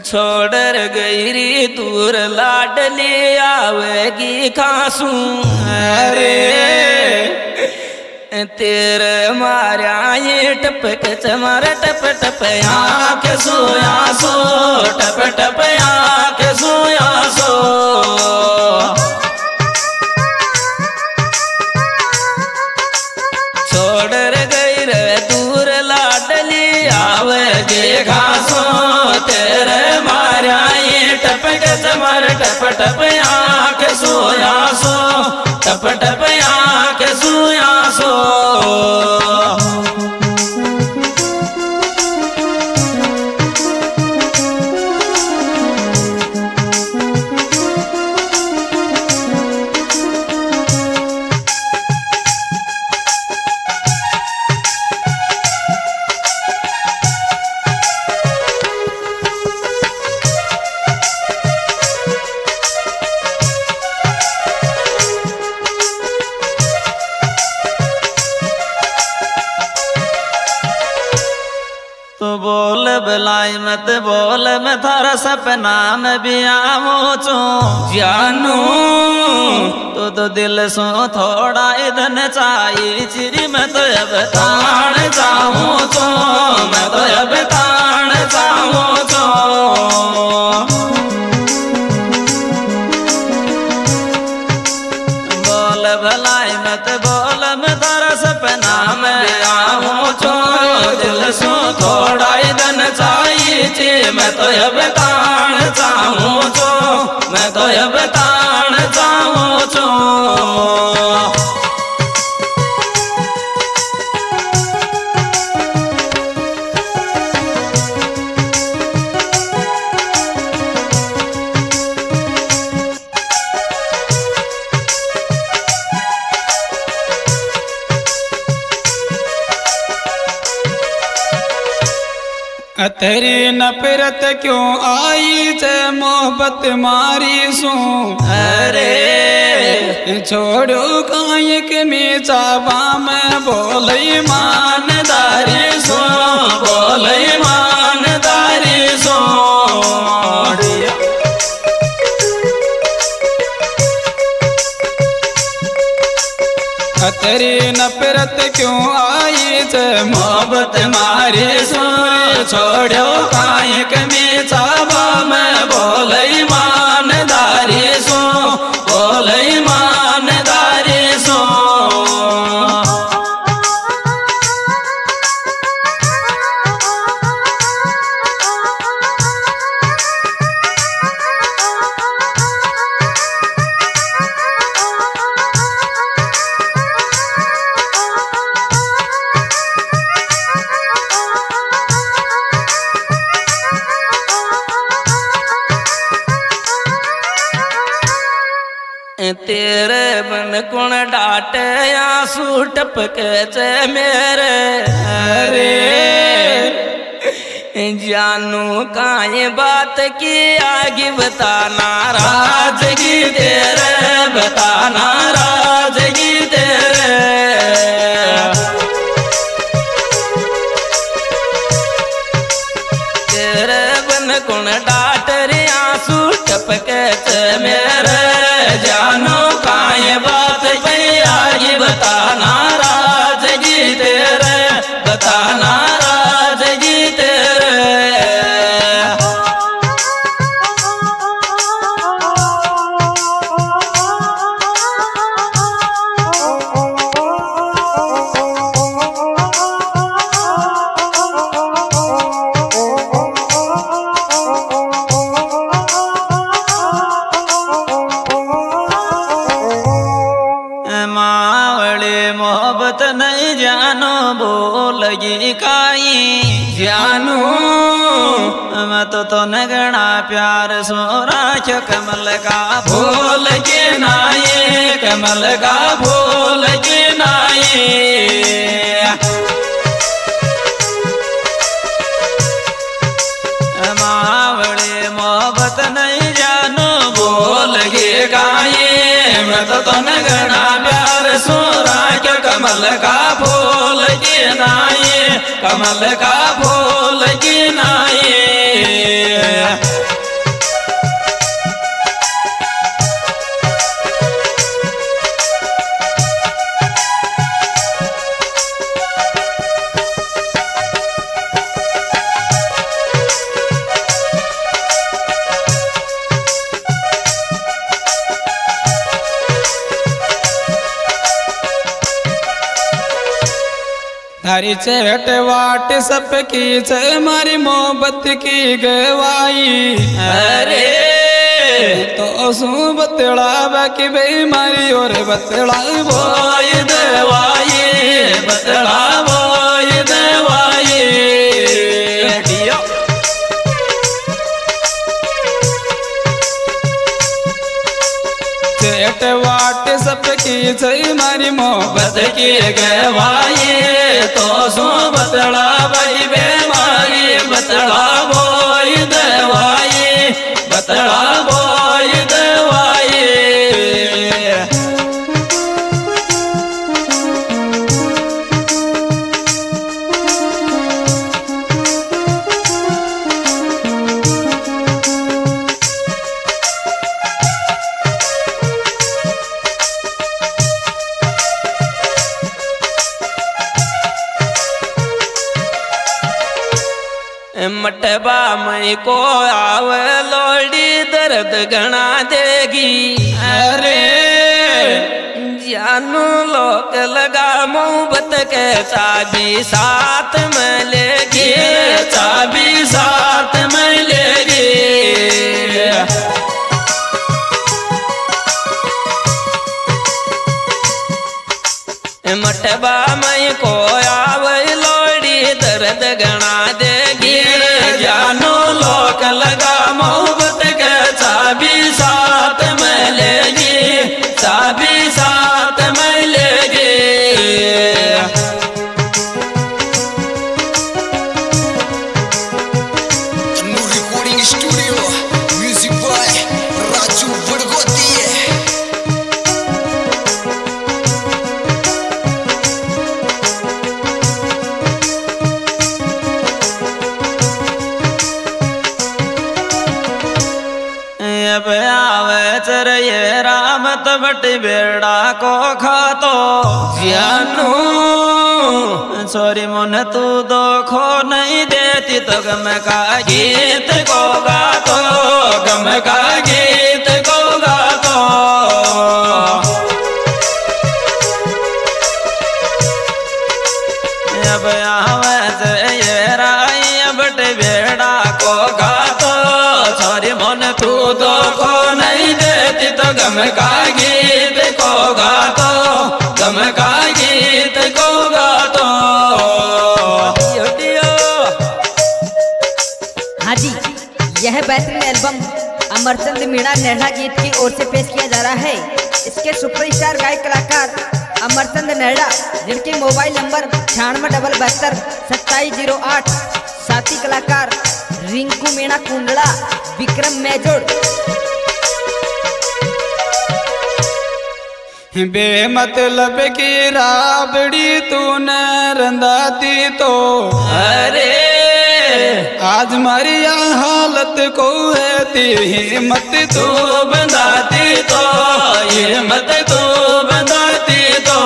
छोड़ गई री दूर लाडली आवेगी खासू। अरे तेरे मारा ये टपक चमार टप टप आँख सोया सो टप टप आँख सोया सो। छोड़ गई रे दूर लाडली आवेगी घासो तेरे मारा ये टपक चमार टप टप आँख सोया सो टप टप आँख सोया सो। तो बोल बलाई मत बोल मैं थारा सपना में भी आऊं चो जानू तो दिल सो थोड़ा इधन चाहिए चिरी मैं तो अब ताण जाऊं चो मैं तो अब ताण जाऊं चो। बोल भलाई मत बोल मैं थारा सपना में आऊं चो दिल सो थोड़ा इधन चाहिए मैं तो अब ताण जाऊं चो मैं तो अब ताण जाऊं चो। तेरी नफरत क्यों आई चे मोहब्बत मारी सू। अरे छोड़ो कायक में चावा में बोल ईमानदारी सो बोल ईमानदारी सो। तेरी नफरत क्यों आई चे मोहब्बत मारी सो छोड़ो कायक में चावा में बोल ईमानदारी सो बोल ईमानदारी सो। तेरे बन कुण डाटे आंसू टपके चे मेरे। अरे जानू काये बात की आगे बता नाराजगी तेरे बता नाराजगी तेरे। तेरे बन कुण डाट रे आंसू टपके चे मेरे जानू काये बात की आगे बता नाराजगी तेरे बता नाराजगी तेरे। मोहब्बत नहीं जानो बोलगी काई जानू मैं तो नगना प्यार सो राख्यो कमल का भूल के नाये कमल का भूल के नाये। मावड़े मोहब्बत नहीं जानो बोलगी काई मैं तो नगना प्यार सो राख्यो कमल का फूल की नाये कमल का फूल की नाये। थारी चैट वाट सब की छे मारी मोहब्बत की गवाई। अरे तो सू बतला बाकी बेमारी और बतला बोय दवाई, बतला बोय दवाई। चैट वाट सब की छे मारी मोहब्बत की गवाई। तो सू बतला भाई बेमारी, बतला बोय दवाई, बतला बोय दवाई। मटबा मई को आवे लोड़ी दर्द घना देगी। अरे जानू लोक लगा मोहब्बत के चाबी साथ में लेगी, चाबी साथ में लेगी। मटबा मई को आवे लोड़ी दर्द घना देगी। जानू लोक लगा मोहब्बत के चाबी साथ में लेगी, चाबी साथ में लेगी। New recording studio, music by Raju Budgoti. अब आवे चरये रामत बट बेड़ा को खातो। जानू सॉरी मन तू दुखो नहीं देती तो गम का गीत को गातो, गम का गीत को गातो। अब आवे चरये राय बट बेड़ा को गातो। सॉरी मन तू दुखो नहीं देती तो गम का गीत को गातो, गम का गीत को गातो। हाँ जी, यह बेहतरीन एल्बम अमरचंद मीणा नेहरा गीत की ओर से पेश किया जा रहा है। इसके सुपरस्टार गायक कलाकार अमरचंद नेहरा, जिनके मोबाइल नंबर 9672 2708। साथी कलाकार रिंकू मीणा कुंडला, विक्रम मेजोड़। बेमतलब की राबड़ी तूने रंदाती तो। अरे आज मरिया हालत को है ती हिम्मत तू बंधाती तो, हिम्मत तू बंधाती तो।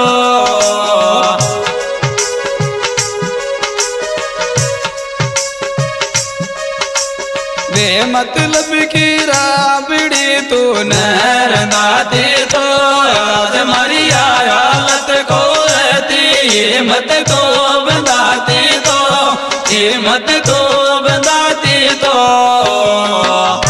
बेमतलब की राबड़ी तूने रंदाती तो। आज मरिया हालत को रहती, हिम्मत तो बंधाती तो, हिम्मत तो बंधाती तो।